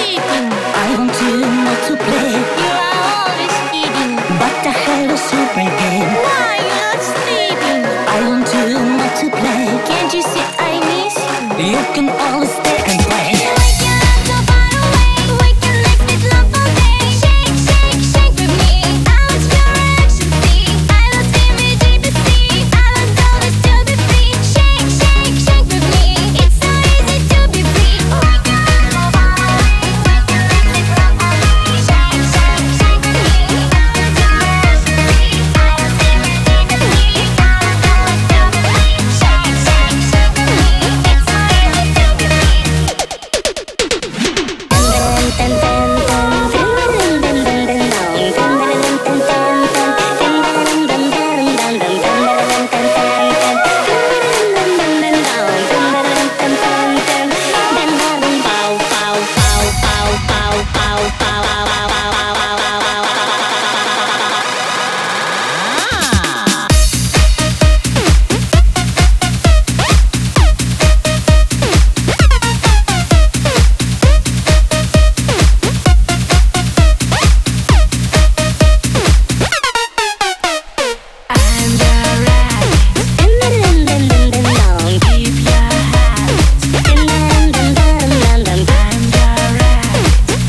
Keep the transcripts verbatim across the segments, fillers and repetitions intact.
sleeping. I want to not to play. You are always eating. But I have a super game. Why you not sleeping? I want to not to play. Can't you see I miss you? You can always stay and play. Wake your love so far away. Wake your legs with love all day. Shake, shake, shake with me. I want your ecstasy. I love seaweed deep at sea. I want always to be free. Shake, shake, shake with me. It's so easy to be free. Wake your love so far away. Wake your legs with love all day. Shake, shake, shake with me. I want your ecstasy. I love seaweed deep at sea. I want always to be free. Shake, shake, shake with me. It's so easy to be free.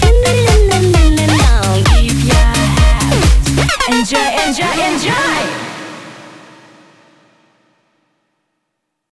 Enjoy, enjoy, enjoy!